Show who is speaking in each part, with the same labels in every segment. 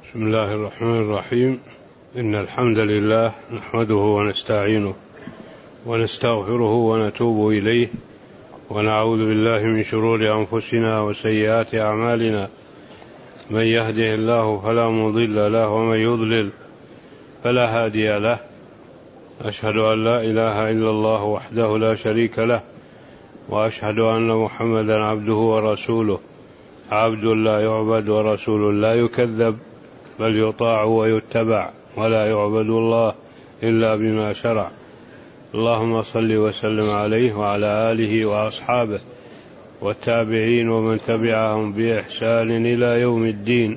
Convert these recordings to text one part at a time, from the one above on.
Speaker 1: بسم الله الرحمن الرحيم. إن الحمد لله نحمده ونستعينه ونستغفره ونتوب إليه ونعوذ بالله من شرور أنفسنا وسيئات أعمالنا. من يهده الله فلا مضل له ومن يضلل فلا هادي له. أشهد أن لا إله إلا الله وحده لا شريك له، وأشهد أن محمدا عبده ورسوله، عبد لا يعبد ورسول لا يكذب، بل يطاع ويتبع، ولا يعبد الله إلا بما شرع. اللهم صل وسلم عليه وعلى آله وأصحابه والتابعين ومن تبعهم بإحسان إلى يوم الدين.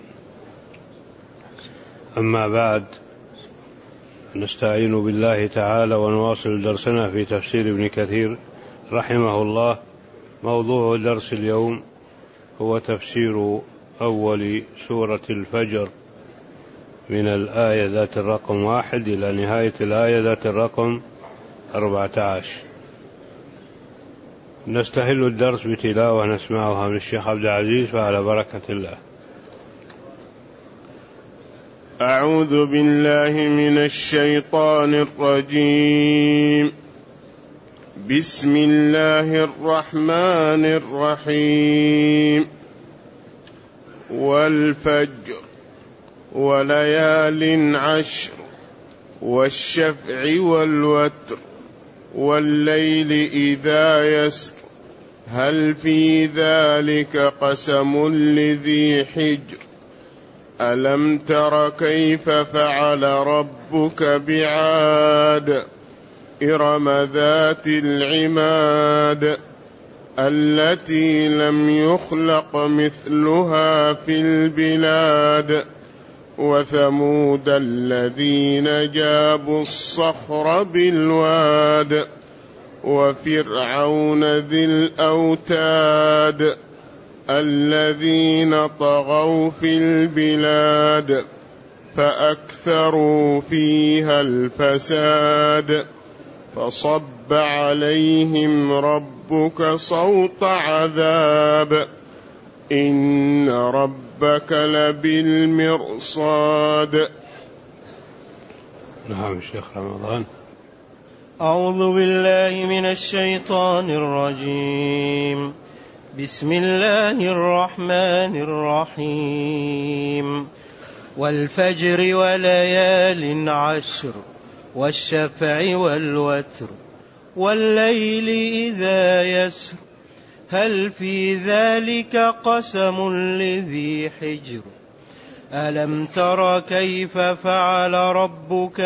Speaker 1: أما بعد، نستعين بالله تعالى ونواصل درسنا في تفسير ابن كثير رحمه الله. موضوع درس اليوم هو تفسير أول سورة الفجر من الآية ذات الرقم 1 إلى نهاية الآية ذات الرقم 14. نستهل الدرس بتلاوة نسمعها من الشيخ عبد العزيز، فعلى بركة الله.
Speaker 2: أعوذ بالله من الشيطان الرجيم. بسم الله الرحمن الرحيم. والفجر وليال عشر والشفع والوتر والليل إذا يسر هل في ذلك قسم لذي حجر ألم تر كيف فعل ربك بعاد إرم ذات العماد التي لم يخلق مثلها في البلاد وثمود الذين جابوا الصخر بالواد وفرعون ذي الأوتاد الذين طغوا في البلاد فأكثروا فيها الفساد فصب عليهم ربك صوت عذاب إن ربك لبالمرصاد.
Speaker 1: نعم الشيخ رمضان.
Speaker 3: أعوذ بالله من الشيطان الرجيم. بسم الله الرحمن الرحيم. والفجر وليال عشر والشفع والوتر والليل إذا يسر هل في ذلك قسم لذي حجر ألم تر كيف فعل ربك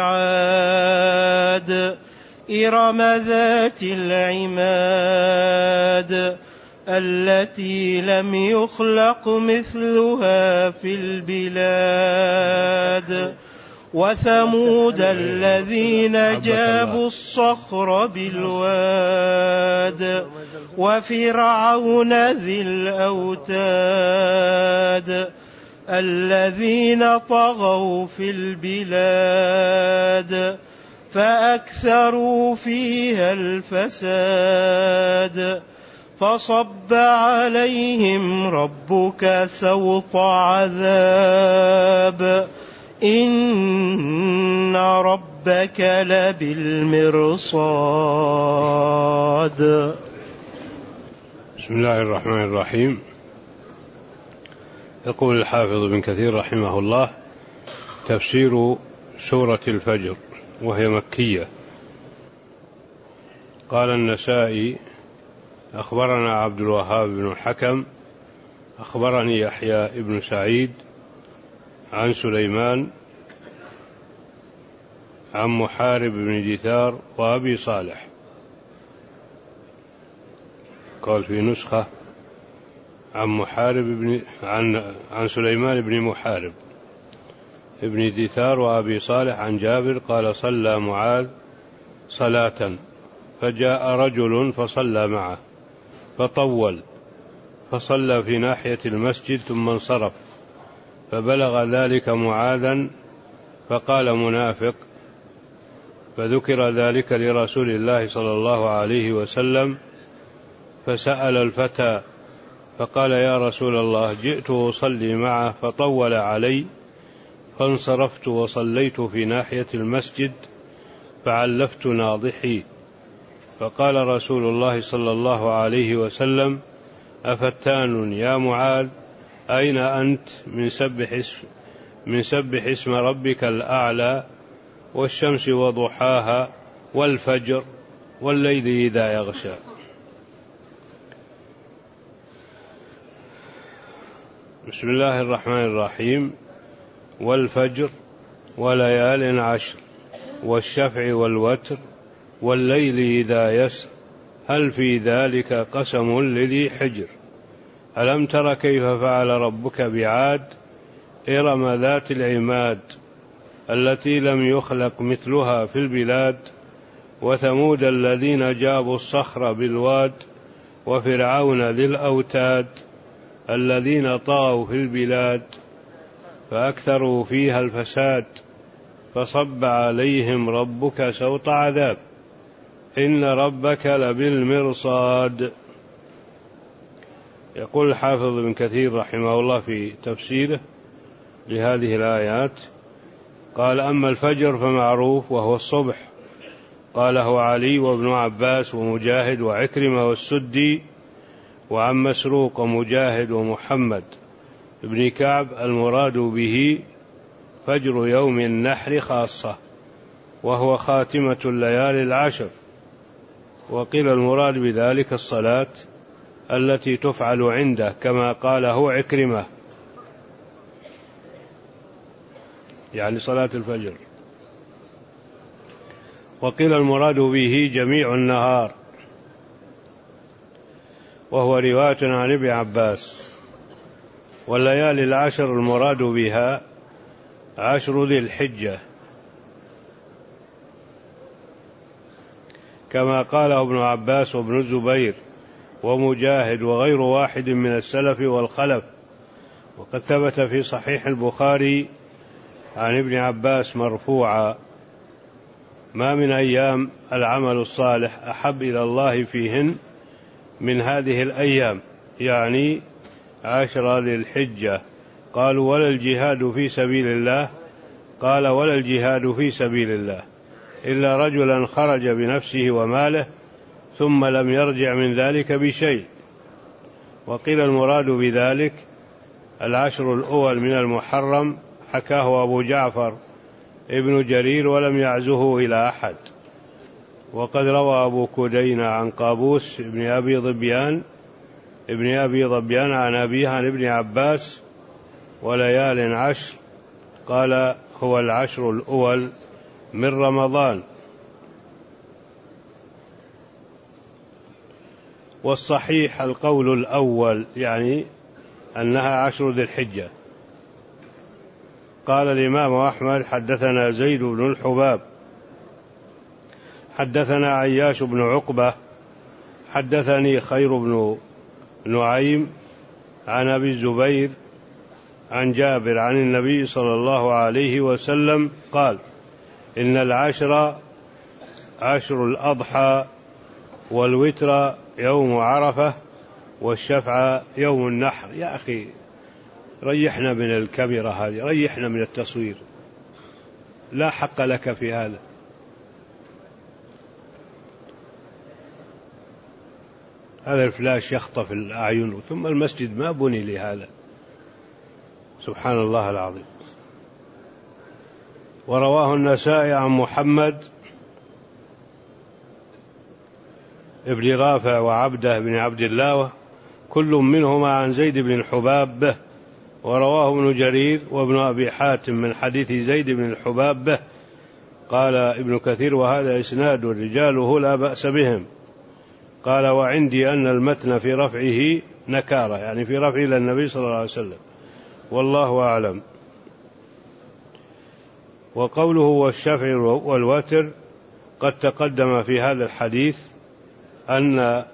Speaker 3: بعاد إرم ذات العماد التي لم يخلق مثلها في البلاد وثمود الذين جابوا الصخر بالواد وفرعون ذي الأوتاد الذين طغوا في البلاد فأكثروا فيها الفساد فصب عليهم ربك سوط عذاب إن ربك لبالمرصاد.
Speaker 1: بسم الله الرحمن الرحيم. يقول الحافظ ابن كثير رحمه الله: تفسير سورة الفجر، وهي مكية. قال النسائي: أخبرنا عبد الوهاب بن الحكم أخبرني يحيى بن سعيد عن سليمان عن محارب بن دثار وأبي صالح. قال في نسخة عن سليمان بن محارب ابن دثار وأبي صالح عن جابر قال: صلى معاذ صلاة فجاء رجل فصلى معه فطول فصلى في ناحية المسجد ثم انصرف، فبلغ ذلك معاذا فقال: منافق. فذكر ذلك لرسول الله صلى الله عليه وسلم، فسأل الفتى فقال: يا رسول الله، جئت أصلي معه فطول علي فانصرفت وصليت في ناحية المسجد فعلفت ناضحي، فقال رسول الله صلى الله عليه وسلم: أفتان يا معاذ، أين أنت من سبح اسم ربك الأعلى والشمس وضحاها والفجر والليل إذا يغشى. بسم الله الرحمن الرحيم. والفجر وليال عشر والشفع والوتر والليل إذا يسر هل في ذلك قسم لذي حجر. ألم تر كيف فعل ربك بعاد إرم ذات العماد التي لم يخلق مثلها في البلاد وثمود الذين جابوا الصخر بالواد وفرعون ذي الأوتاد الذين طغوا في البلاد فأكثروا فيها الفساد فصب عليهم ربك سوط عذاب إن ربك لبالمرصاد. يقول الحافظ ابن كثير رحمه الله في تفسيره لهذه الآيات قال: أما الفجر فمعروف وهو الصبح، قاله علي وابن عباس ومجاهد وعكرمة والسدي وعن مسروق ومجاهد ومحمد ابن كعب المراد به فجر يوم النحر خاصة وهو خاتمة الليالي العشر، وقيل المراد بذلك الصلاة التي تفعل عنده كما قاله عكرمة، يعني صلاة الفجر. وقيل المراد به جميع النهار، وهو رواية عن ابن عباس. والليالي العشر المراد بها عشر ذي الحجة كما قاله ابن عباس وابن الزبير ومجاهد وغير واحد من السلف والخلف. وقد ثبت في صحيح البخاري عن ابن عباس مرفوعا: ما من أيام العمل الصالح أحب إلى الله فيهن من هذه الأيام، يعني عشر ذي الحجة. قالوا: ولا الجهاد في سبيل الله؟ قال: ولا الجهاد في سبيل الله إلا رجلا خرج بنفسه وماله ثم لم يرجع من ذلك بشيء. وقيل المراد بذلك العشر الأول من المحرم، حكاه أبو جعفر ابن جرير ولم يعزه إلى أحد. وقد روى أبو كدينة عن قابوس ابن أبي ظبيان عن أبيه عن ابن عباس: وليال عشر، قال: هو العشر الأول من رمضان. والصحيح القول الأول، يعني أنها عشر ذي الحجة. قال الإمام أحمد: حدثنا زيد بن الحباب حدثنا عياش بن عقبة حدثني خير بن نعيم عن أبي الزبير عن جابر عن النبي صلى الله عليه وسلم قال: إن العشر عشر الأضحى والوتر يوم عرفة والشفع يوم النحر. يا أخي ريحنا من الكاميرا هذه، ريحنا من التصوير، لا حق لك في هذا. هذا الفلاش يخطف الأعين، ثم المسجد ما بني لهذا، سبحان الله العظيم. ورواه النسائي عن محمد ابن رافع وعبده بن عبد الله كل منهما عن زيد بن الحباب به. ورواه ابن جرير وابن أبي حاتم من حديث زيد بن الحباب به. قال ابن كثير: وهذا إسناد رجاله لا بأس بهم. قال: وعندي أن المتن في رفعه نكارة، يعني في رفعه إلى النبي صلى الله عليه وسلم، والله أعلم. وقوله والشفع والوتر قد تقدم في هذا الحديث أن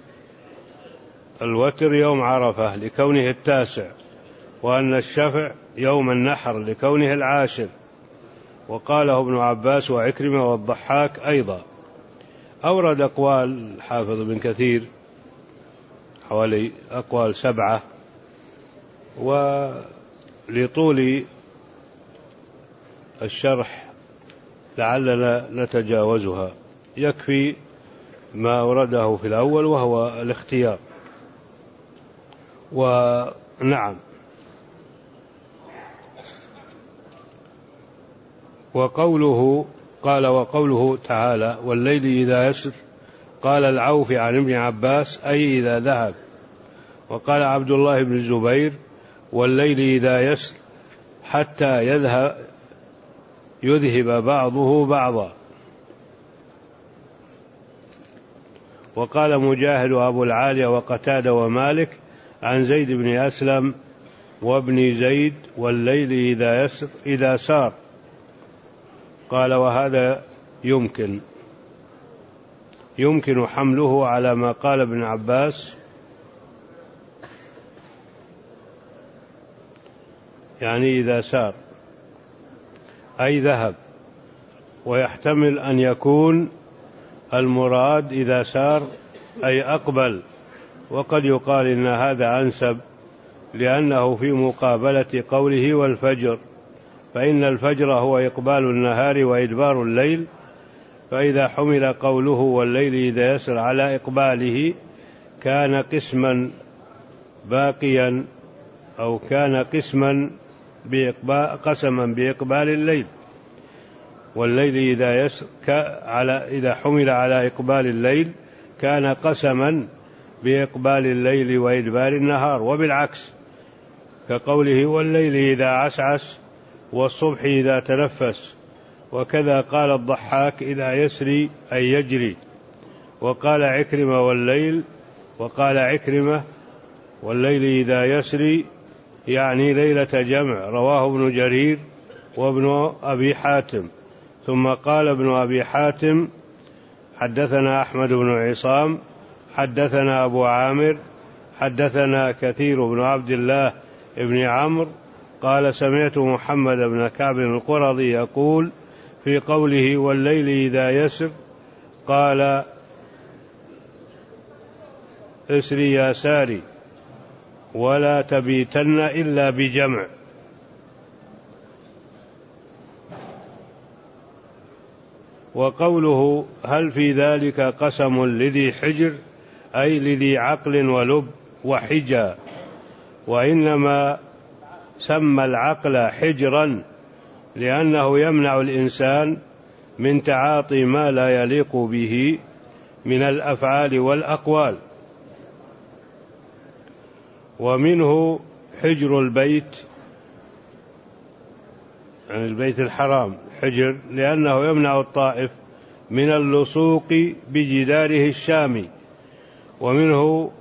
Speaker 1: الوتر يوم عرفة لكونه التاسع، وأن الشفع يوم النحر لكونه العاشر. وقاله ابن عباس وعكرمة والضحاك أيضا. أورد أقوال الحافظ بن كثير حوالي أقوال 7، ولطول الشرح لعلنا نتجاوزها، يكفي ما أورده في الأول وهو الاختيار. ونعم. وقوله قال وقوله تعالى والليل إذا يسر، قال العوفي عن ابن عباس أي إذا ذهب. وقال عبد الله بن الزبير والليل إذا يسر حتى يذهب بعضه بعضا. وقال مجاهد وأبو العالية وقتادة ومالك عن زيد بن أسلم وابن زيد والليل إذا يسر إذا سار. قال وهذا يمكن حمله على ما قال ابن عباس، يعني إذا سار أي ذهب، ويحتمل أن يكون المراد إذا سار أي أقبل، وقد يقال إن هذا أنسب لأنه في مقابلة قوله والفجر، فإن الفجر هو إقبال النهار وإدبار الليل، فإذا حمل قوله والليل إذا يسر على إقباله كان قسما باقيا، أو كان قسما قسما بإقبال الليل. والليل إذا يسر إذا حمل على إقبال الليل كان قسما بإقبال الليل وإدبار النهار، وبالعكس كقوله والليل إذا عسعس والصبح إذا تنفس. وكذا قال الضحاك إذا يسري أي يجري. وقال عكرمة والليل إذا يسري يعني ليلة جمع، رواه ابن جرير وابن أبي حاتم. ثم قال ابن أبي حاتم حدثنا أحمد بن عصام حدثنا أبو عامر حدثنا كثير بن عبد الله بن عمرو قال سمعت محمد بن كعب القرظي يقول في قوله والليل إذا يسر قال اسري يا ساري ولا تبيتن إلا بجمع. وقوله هل في ذلك قسم لذي حجر أي لذي عقل ولب وحجى، وإنما سمى العقل حجرا لأنه يمنع الإنسان من تعاطي ما لا يليق به من الأفعال والأقوال. ومنه حجر البيت، يعني البيت الحرام حجر لأنه يمنع الطائف من اللصوق بجداره الشامي. ومنه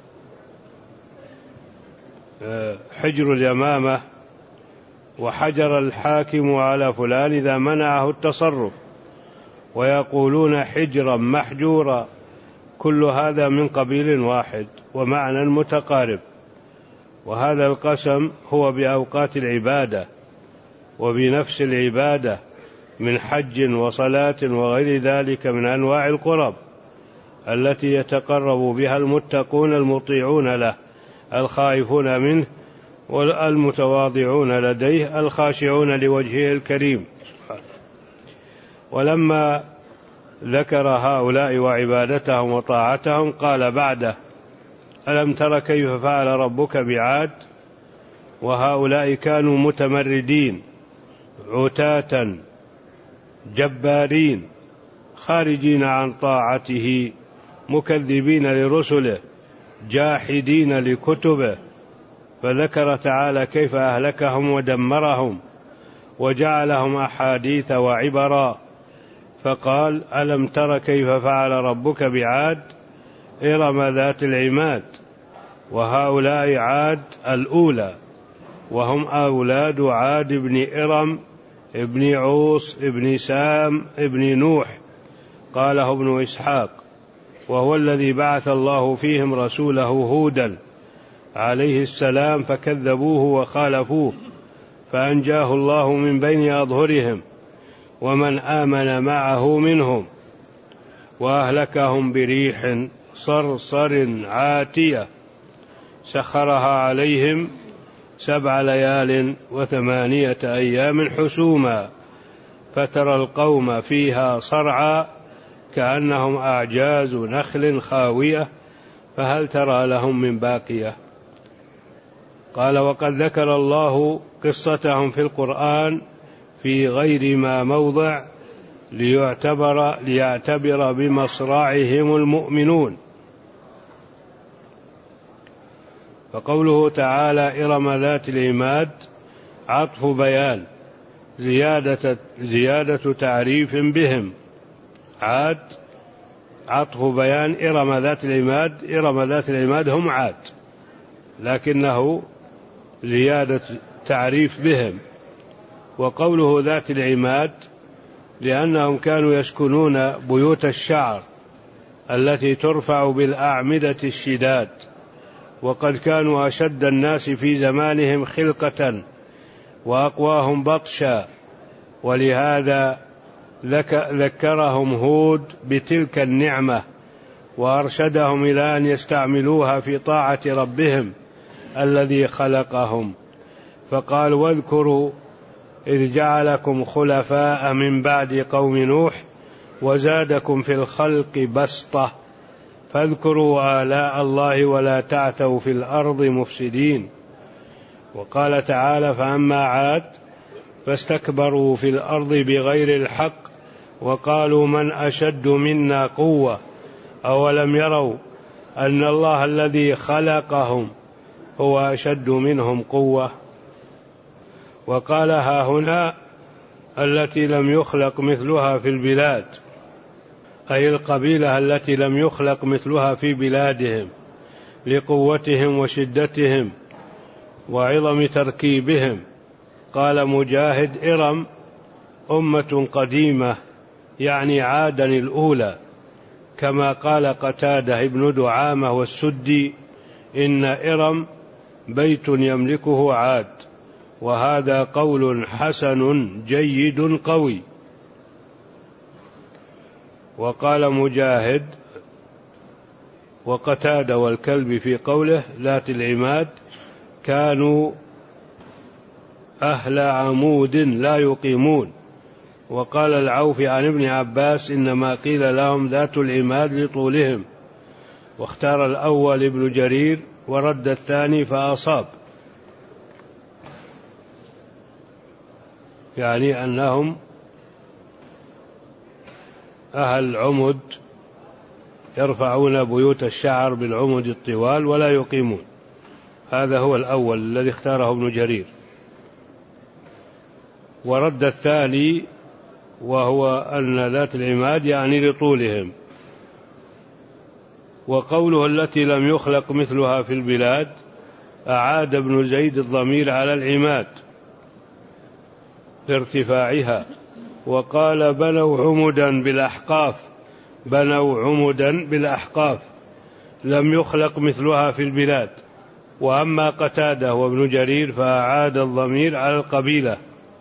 Speaker 1: حجر اليمامة، وحجر الحاكم على فلان إذا منعه التصرف، ويقولون حجرا محجورا، كل هذا من قبيل واحد ومعنى متقارب. وهذا القسم هو بأوقات العبادة وبنفس العبادة من حج وصلاة وغير ذلك من أنواع القرب التي يتقرب بها المتقون المطيعون له الخائفون منه والمتواضعون لديه الخاشعون لوجهه الكريم. ولما ذكر هؤلاء وعبادتهم وطاعتهم قال بعده ألم تر كيف فعل ربك بعاد. وهؤلاء كانوا متمردين عتاة جبارين خارجين عن طاعته مكذبين لرسله جاحدين لكتبه، فذكر تعالى كيف أهلكهم ودمرهم وجعلهم أحاديث وعبرا، فقال ألم تر كيف فعل ربك بعاد إرم ذات العماد. وهؤلاء عاد الأولى وهم أولاد عاد بن إرم ابن عوص ابن سام ابن نوح، قاله ابن إسحاق، وهو الذي بعث الله فيهم رسوله هودا عليه السلام فكذبوه وخالفوه فأنجاه الله من بين أظهرهم ومن آمن معه منهم، وأهلكهم بريح صرصر عاتية سخرها عليهم 7 ليال و8 أيام حسوما فترى القوم فيها صرعى كأنهم أعجاز نخل خاوية فهل ترى لهم من باقية. قال وقد ذكر الله قصتهم في القرآن في غير ما موضع ليعتبر بمصرعهم المؤمنون. فقوله تعالى إرم ذات العماد عطف بيان زيادة تعريف بهم. عاد عطف بيان إرم ذات العماد هم عاد، لكنه زيادة تعريف بهم. وقوله ذات العماد لأنهم كانوا يسكنون بيوت الشعر التي ترفع بالأعمدة الشداد، وقد كانوا أشد الناس في زمانهم خلقة وأقواهم بطشا، ولهذا ذكرهم هود بتلك النعمة وأرشدهم إلى أن يستعملوها في طاعة ربهم الذي خلقهم. فقال واذكروا إذ جعلكم خلفاء من بعد قوم نوح وزادكم في الخلق بسطة فاذكروا آلاء الله ولا تعثوا في الأرض مفسدين. وقال تعالى فأما عاد فاستكبروا في الأرض بغير الحق وقالوا من أشد منا قوة أولم يروا أن الله الذي خلقهم هو أشد منهم قوة. وقال ها هنا التي لم يخلق مثلها في البلاد، أي القبيلة التي لم يخلق مثلها في بلادهم لقوتهم وشدتهم وعظم تركيبهم. قال مجاهد إرم أمة قديمة يعني عادا الأولى، كما قال قتادة ابن دعامة والسدي إن إرم بيت يملكه عاد، وهذا قول حسن جيد قوي. وقال مجاهد وقتادة والكلب في قوله ذات العماد كانوا أهل عمود لا يقيمون. وقال العوف عن ابن عباس إنما قيل لهم ذات العماد لطولهم، واختار الأول ابن جرير ورد الثاني فأصاب، يعني أنهم أهل عمد يرفعون بيوت الشعر بالعمد الطوال ولا يقيمون. هذا هو الأول الذي اختاره ابن جرير. ورد الثاني وهو أن ذات العماد يعني لطولهم. وقوله التي لم يخلق مثلها في البلاد أعاد ابن زيد الضمير على العماد لارتفاعها. وقال بنوا عمدا بالأحقاف لم يخلق مثلها في البلاد. وأما قتادة وابن جرير فأعاد الضمير على القبيلة،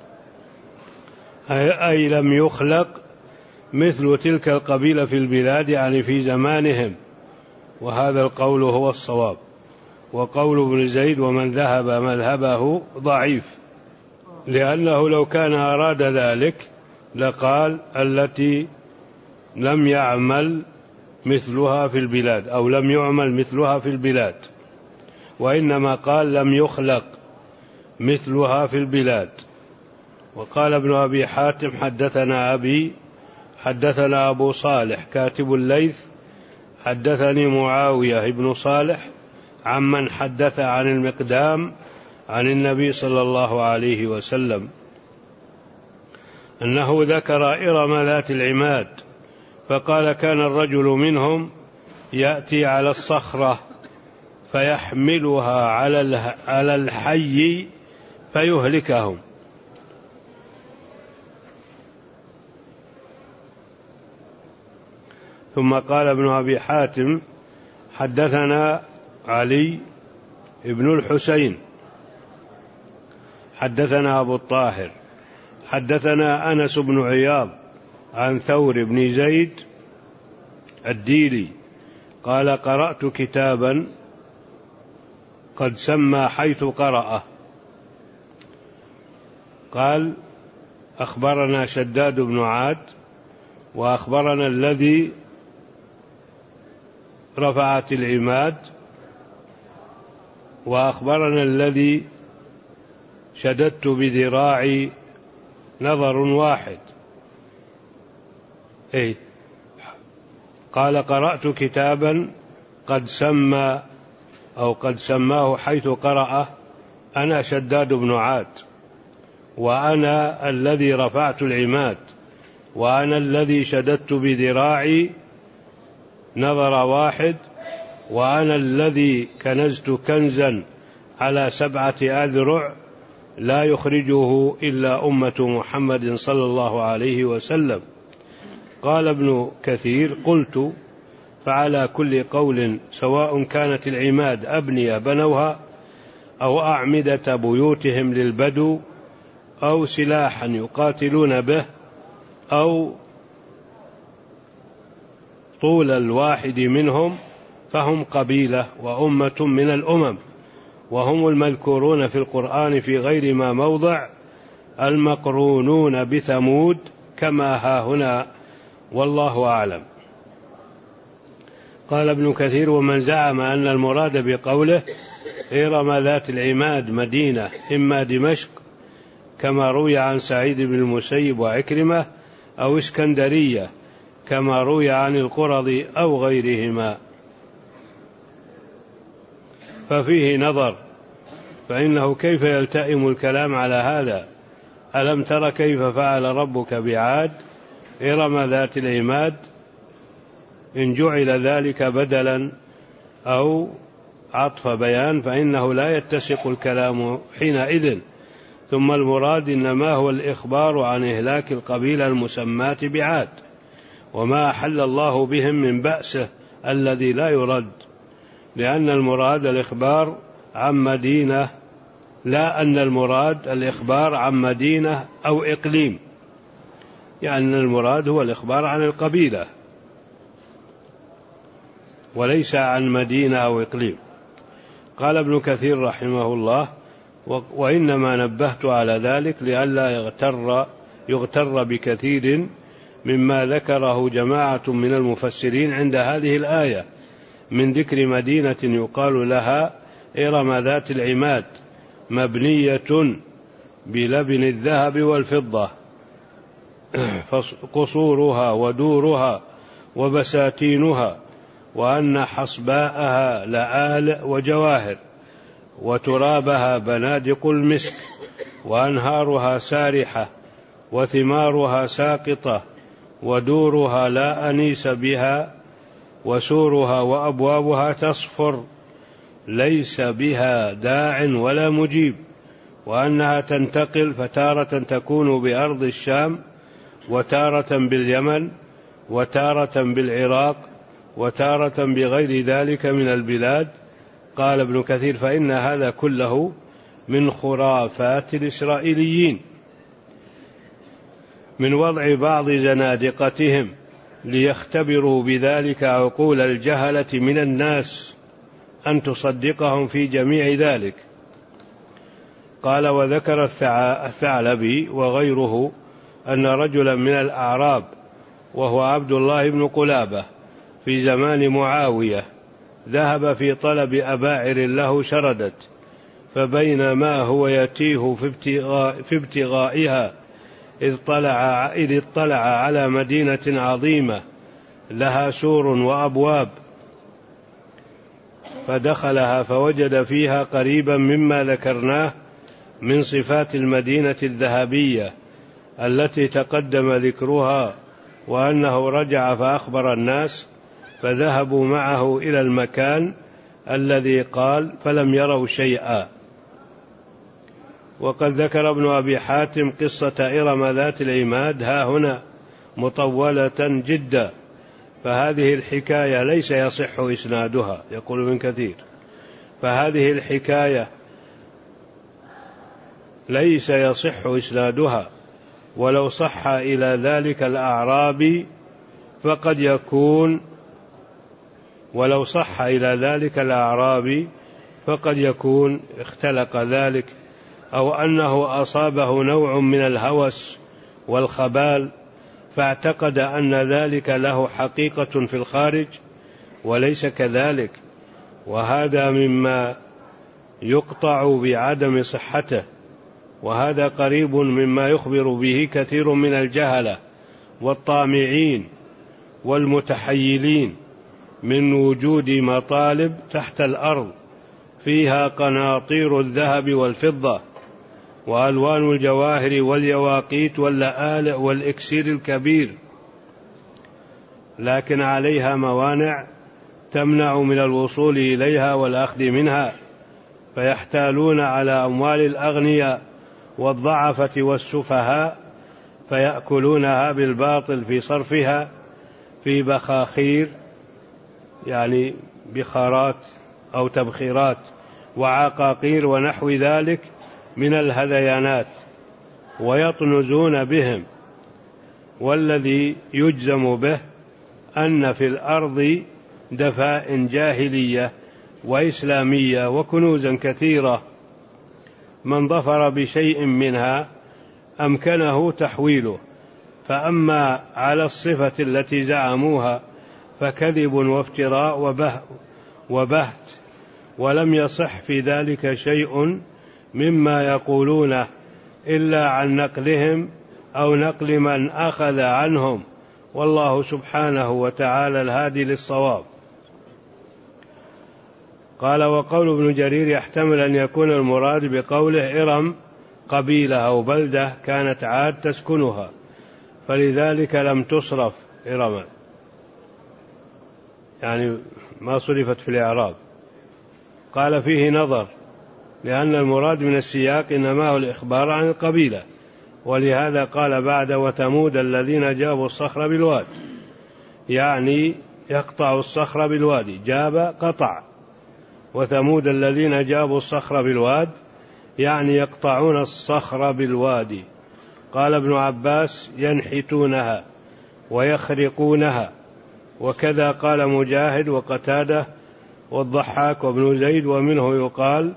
Speaker 1: أي لم يخلق مثل تلك القبيلة في البلاد يعني في زمانهم، وهذا القول هو الصواب. وقول ابن زيد ومن ذهب مذهبه ضعيف، لأنه لو كان أراد ذلك لقال التي لم يعمل مثلها في البلاد أو لم يعمل مثلها في البلاد، وإنما قال لم يخلق مثلها في البلاد. وقال ابن أبي حاتم حدثنا أبو صالح كاتب الليث حدثني معاوية ابن صالح عمن حدث عن المقدام عن النبي صلى الله عليه وسلم أنه ذكر إرم ذات العماد فقال كان الرجل منهم يأتي على الصخرة فيحملها على الحي فيهلكهم. ثم قال ابن أبي حاتم حدثنا علي ابن الحسين حدثنا أبو الطاهر حدثنا أنس بن عياض عن ثور بن زيد الديلي قال قرأت كتابا قد سمى حيث قرأه. قال أخبرنا شداد بن عاد، وأخبرنا الذي رفعت العماد، وأخبرنا الذي شددت بذراعي نظر واحد. قال قرأت كتابا قد سماه حيث قرأ أنا شداد بن عاد، وأنا الذي رفعت العماد، وأنا الذي شددت بذراعي نظر واحد، وأنا الذي كنزت كنزا على 7 أذرع لا يخرجه إلا أمة محمد صلى الله عليه وسلم. قال ابن كثير: قلت: فعلى كل قول سواء كانت العماد أبنية بنوها أو أعمدة بيوتهم للبدو أو سلاحا يقاتلون به أو طول الواحد منهم، فهم قبيلة وأمة من الأمم، وهم المذكورون في القرآن في غير ما موضع المقرونون بثمود كما ها هنا، والله أعلم. قال ابن كثير: ومن زعم أن المراد بقوله إرم ذات العماد مدينة إما دمشق كما روي عن سعيد بن المسيب وعكرمة، أو اسكندرية كما روي عن القرظ أو غيرهما، ففيه نظر، فإنه كيف يلتئم الكلام على هذا؟ ألم تر كيف فعل ربك بعاد إرم ذات العماد؟ إن جعل ذلك بدلا أو عطف بيان فإنه لا يتسق الكلام حينئذ، ثم المراد إنما هو الإخبار عن إهلاك القبيلة المسماة بعاد، وما أحل الله بهم من بأسه الذي لا يرد، لأن المراد الإخبار عن مدينة، لا أن المراد الإخبار عن مدينة أو إقليم، يعني المراد هو الإخبار عن القبيلة وليس عن مدينة أو إقليم. قال ابن كثير رحمه الله: وإنما نبهت على ذلك لئلا يغتر بكثير مما ذكره جماعة من المفسرين عند هذه الآية من ذكر مدينة يقال لها إرم ذات العماد مبنية بلبن الذهب والفضة، قصورها ودورها وبساتينها، وأن حصباءها لآلئ وجواهر، وترابها بنادق المسك، وأنهارها سارحة، وثمارها ساقطة، ودورها لا أنيس بها، وسورها وأبوابها تصفر ليس بها داع ولا مجيب، وأنها تنتقل، فتارة تكون بأرض الشام، وتارة باليمن، وتارة بالعراق، وتارة بغير ذلك من البلاد. قال ابن كثير: فإن هذا كله من خرافات الإسرائيليين، من وضع بعض زنادقتهم ليختبروا بذلك عقول الجهلة من الناس أن تصدقهم في جميع ذلك. قال: وذكر الثعلبي وغيره أن رجلا من الأعراب وهو عبد الله بن قلابة في زمان معاوية ذهب في طلب أباعر له شردت، فبينما هو يتيه في ابتغائها إذ اطلع على مدينة عظيمة لها سور وأبواب، فدخلها فوجد فيها قريبا مما ذكرناه من صفات المدينة الذهبية التي تقدم ذكرها، وأنه رجع فأخبر الناس، فذهبوا معه إلى المكان الذي قال فلم يروا شيئا. وقد ذكر ابن أبي حاتم قصة إرم ذات العماد ها هنا مطولة جدا، فهذه الحكاية ليس يصح إسنادها، يقول ابن كثير: فهذه الحكاية ليس يصح إسنادها، ولو صح إلى ذلك الأعرابي فقد يكون اختلق ذلك، أو أنه أصابه نوع من الهوس والخبال، فاعتقد أن ذلك له حقيقة في الخارج وليس كذلك، وهذا مما يقطع بعدم صحته، وهذا قريب مما يخبر به كثير من الجهلة والطامعين والمتحيلين من وجود مطالب تحت الأرض فيها قناطير الذهب والفضة وألوان الجواهر واليواقيت واللآلئ والإكسير الكبير، لكن عليها موانع تمنع من الوصول إليها والأخذ منها، فيحتالون على أموال الأغنياء والضعفة والسفهاء فيأكلونها بالباطل في صرفها في بخاخير، يعني بخارات أو تبخيرات وعقاقير ونحو ذلك من الهذيانات، ويطنزون بهم. والذي يجزم به أن في الأرض دفائن جاهلية وإسلامية وكنوزا كثيرة، من ظفر بشيء منها أمكنه تحويله، فأما على الصفة التي زعموها فكذب وافتراء وبهت، ولم يصح في ذلك شيء مما يقولونه إلا عن نقلهم أو نقل من أخذ عنهم، والله سبحانه وتعالى الهادي للصواب. قال: وقول ابن جرير يحتمل أن يكون المراد بقوله إرم قبيلة أو بلدة كانت عاد تسكنها، فلذلك لم تصرف إرما، يعني ما صرفت في الإعراب. قال: فيه نظر، لأن المراد من السياق إنما هو الإخبار عن القبيلة، ولهذا قال بعد: وثمود الذين جابوا الصخر بالواد، يعني يقطع الصخر بالوادي، جاب قطع، وثمود الذين جابوا الصخر بالواد يعني يقطعون الصخر بالوادي. قال ابن عباس: ينحتونها ويخرقونها، وكذا قال مجاهد وقتادة والضحاك وابن زيد، ومنه يقال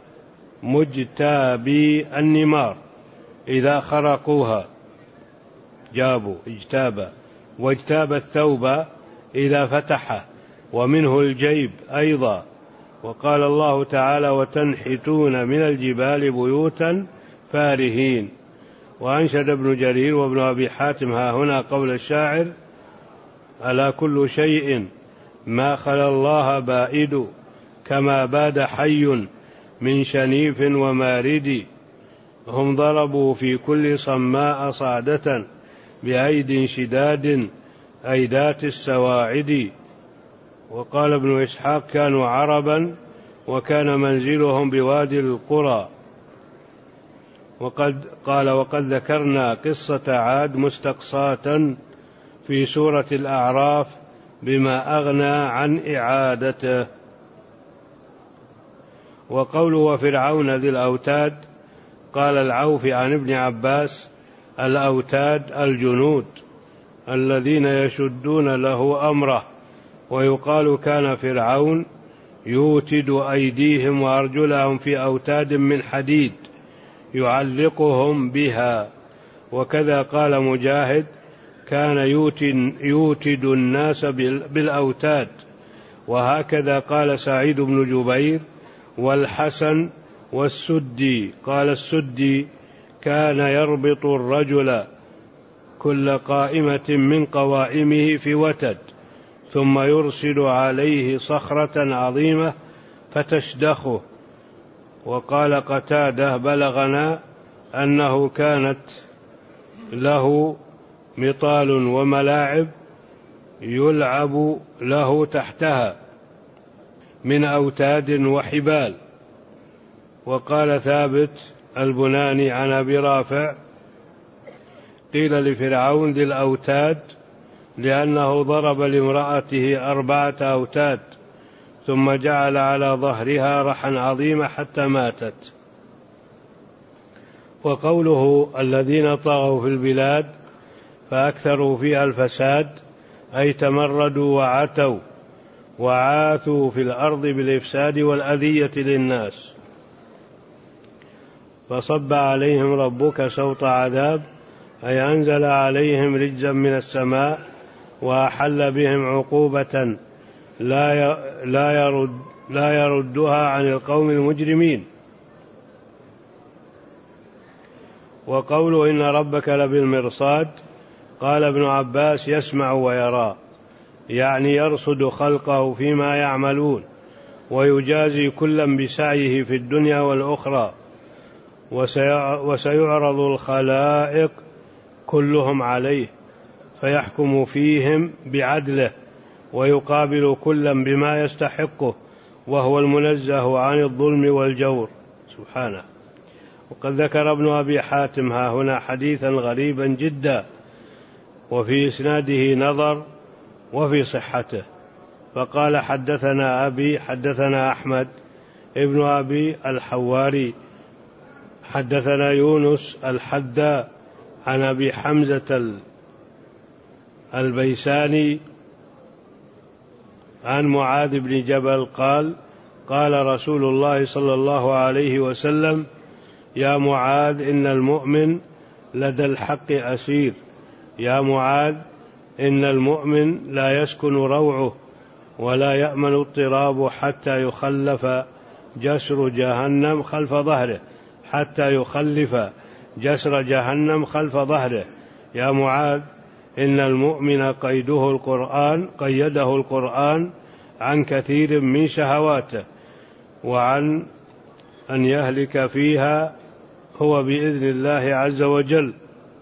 Speaker 1: مجتابي النمار إذا خرقوها، جابوا اجتاب، واجتاب الثوب إذا فتحه، ومنه الجيب أيضا. وقال الله تعالى: وتنحتون من الجبال بيوتا فارهين. وأنشد ابن جرير وابن أبي حاتم ها هنا قول الشاعر: ألا كل شيء ما خلا الله بائد، كما باد حي من شنيف ومارد، هم ضربوا في كل صماء صعدة بأيد شداد أيدات السواعد. وقال ابن إسحاق: كانوا عربا وكان منزلهم بوادي القرى. وقد ذكرنا قصة عاد مستقصاة في سورة الأعراف بما أغنى عن إعادته. وقوله: وفرعون ذي الأوتاد، قال العوفي عن ابن عباس: الأوتاد الجنود الذين يشدون له أمره. ويقال: كان فرعون يوتد أيديهم وأرجلهم في أوتاد من حديد يعلقهم بها. وكذا قال مجاهد: كان يوتد الناس بالأوتاد. وهكذا قال سعيد بن جبير والحسن والسدي. قال السدي: كان يربط الرجل كل قائمة من قوائمه في وتد، ثم يرسل عليه صخرة عظيمة فتشدخه. وقال قتادة: بلغنا أنه كانت له مطال وملاعب يلعب له تحتها من أوتاد وحبال. وقال ثابت البناني عن أبي رافع: قيل لفرعون ذي الأوتاد لأنه ضرب لامرأته 4 أوتاد، ثم جعل على ظهرها رحا عظيمة حتى ماتت. وقوله: الذين طغوا في البلاد فأكثروا فيها الفساد، أي تمردوا وعتوا وعاثوا في الأرض بالإفساد والأذية للناس. فصب عليهم ربك سوط عذاب، أي أنزل عليهم رجزا من السماء وأحل بهم عقوبة لا يردها عن القوم المجرمين. وقوله إن ربك لبالمرصاد، قال ابن عباس يسمع ويرى، يعني يرصد خلقه فيما يعملون ويجازي كلا بسعيه في الدنيا والأخرى، وسيعرض الخلائق كلهم عليه فيحكم فيهم بعدله ويقابل كلا بما يستحقه، وهو المنزه عن الظلم والجور سبحانه. وقد ذكر ابن أبي حاتم ها هنا حديثا غريبا جدا، وفي إسناده نظر وفي صحته، فقال حدثنا أبي حدثنا أحمد ابن أبي الحواري حدثنا يونس الحداء عن أبي حمزة البيساني عن معاذ بن جبل قال قال رسول الله صلى الله عليه وسلم: يا معاذ إن المؤمن لدى الحق أسير. يا معاذ إن المؤمن لا يسكن روعه ولا يأمن اضطرابه حتى يخلف جسر جهنم خلف ظهره خلف ظهره. يا معاذ إن المؤمن قيده القرآن عن كثير من شهواته، وعن أن يهلك فيها هو بإذن الله عز وجل،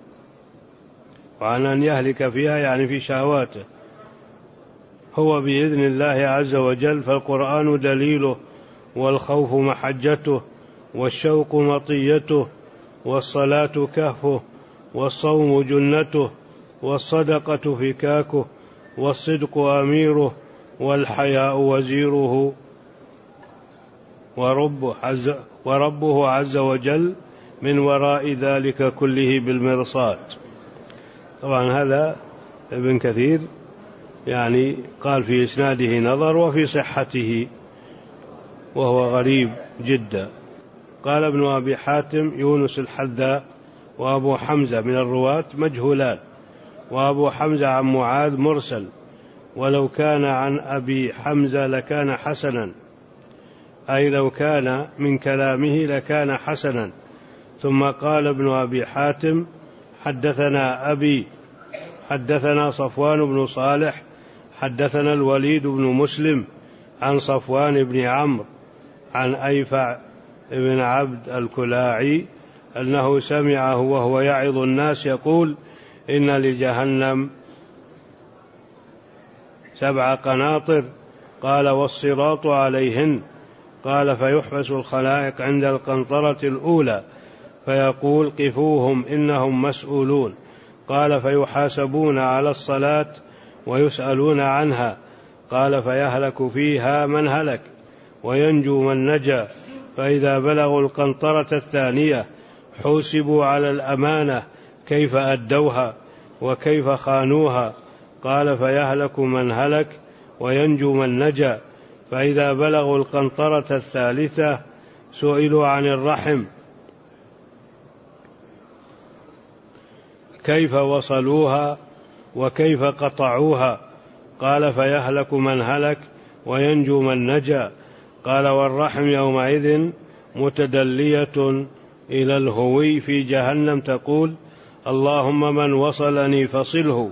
Speaker 1: وعن أن يهلك فيها يعني في شهواته هو بإذن الله عز وجل. فالقرآن دليله، والخوف محجته، والشوق مطيته، والصلاة كهفه، والصوم جنته، والصدقة فكاكه، والصدق أميره، والحياء وزيره، وربه عز وجل من وراء ذلك كله بالمرصاد. طبعا هذا ابن كثير يعني قال في إسناده نظر وفي صحته، وهو غريب جدا. قال ابن أبي حاتم يونس الحذاء وأبو حمزة من الرواة مجهولان، وأبو حمزة عن معاذ مرسل، ولو كان عن أبي حمزة لكان حسنا، أي لو كان من كلامه لكان حسنا. ثم قال ابن أبي حاتم حدثنا أبي حدثنا صفوان بن صالح حدثنا الوليد بن مسلم عن صفوان بن عمرو عن أيفع بن عبد الكلاعي أنه سمعه وهو يعظ الناس يقول: إن لجهنم 7 قناطر. قال: والصراط عليهن. قال: فيحبس الخلائق عند القنطرة الأولى فيقول: قفوهم إنهم مسؤولون. قال: فيحاسبون على الصلاة ويسألون عنها. قال: فيهلك فيها من هلك وينجو من نجا. فإذا بلغوا القنطرة الثانية حوسبوا على الأمانة كيف أدوها وكيف خانوها. قال: فيهلك من هلك وينجو من نجا. فإذا بلغوا القنطرة الثالثة سئلوا عن الرحم كيف وصلوها وكيف قطعوها. قال: فيهلك من هلك وينجو من نجا. قال: والرحم يومئذ متدلية إلى الهوي في جهنم تقول: اللهم من وصلني فصله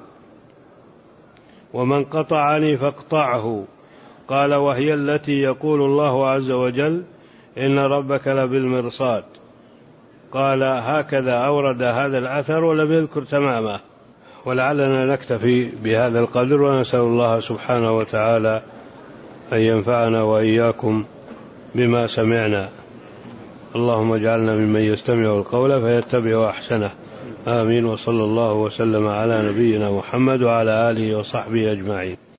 Speaker 1: ومن قطعني فاقطعه. قال: وهي التي يقول الله عز وجل: إن ربك لبالمرصاد. قال: هكذا أورد هذا الأثر ولم يذكر تمامه. ولعلنا نكتفي بهذا القدر، ونسأل الله سبحانه وتعالى أن ينفعنا وإياكم بما سمعنا. اللهم اجعلنا ممن يستمع القول فيتبع أحسنه. آمين. وصلى الله وسلم على نبينا محمد وعلى آله وصحبه أجمعين.